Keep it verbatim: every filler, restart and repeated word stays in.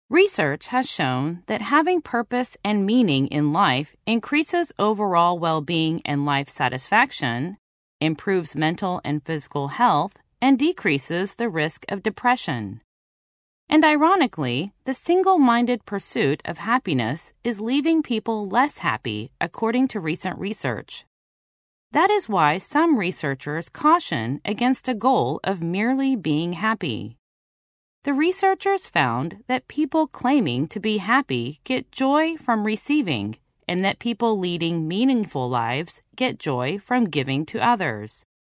Research has shown that having purpose and meaning in life increases overall well-being and life satisfaction, improves mental and physical health, and decreases the risk of depression. And ironically, the single-minded pursuit of happiness is leaving people less happy, according to recent research. That is why some researchers caution against a goal of merely being happy. The researchers found that people claiming to be happy get joy from receiving, and that people leading meaningful lives get joy from giving to others.